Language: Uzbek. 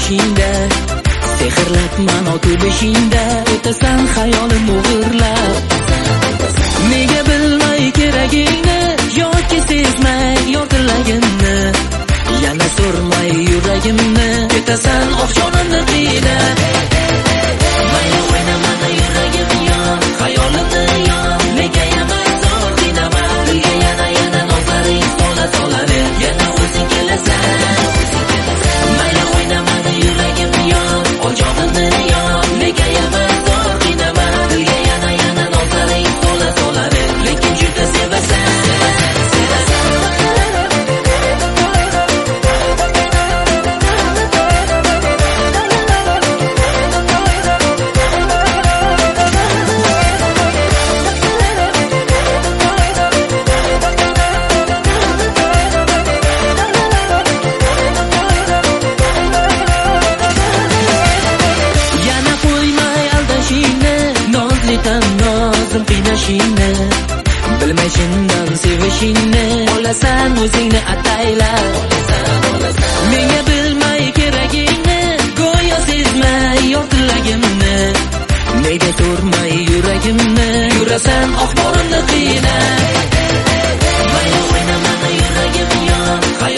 boshingda, sehrlab ma'no to'lishingda o'tasan xayolim o'g'irlab. Nega bilmay keragingni, yoki sezmay yortilagimni, yana so'rmay yuragimni, ketasan oqshonimni qiynab. Mayli o'ynamada yuragim yon, xayolimni yon, nega emas zo'r qiynama. Dilga yana nozlaring sola-solaver, yana o'zing kelasan. Mayli o'ynamada yuragim yon, ojoqimni yon, nega emas zo'r qiynama. Dilga yana nozlaring sola-solaver, lekin juda sevasan. Nozim qiynashingni, bilmay chindan sevishingni, olasan o'zingni ataylab. Menga bilmay keragingni, go'yo sezmay yortilagimni, nega so'rmay yuragimni, yurasan oqborimni qiynab. Mayli o'ynamada yuragim yon,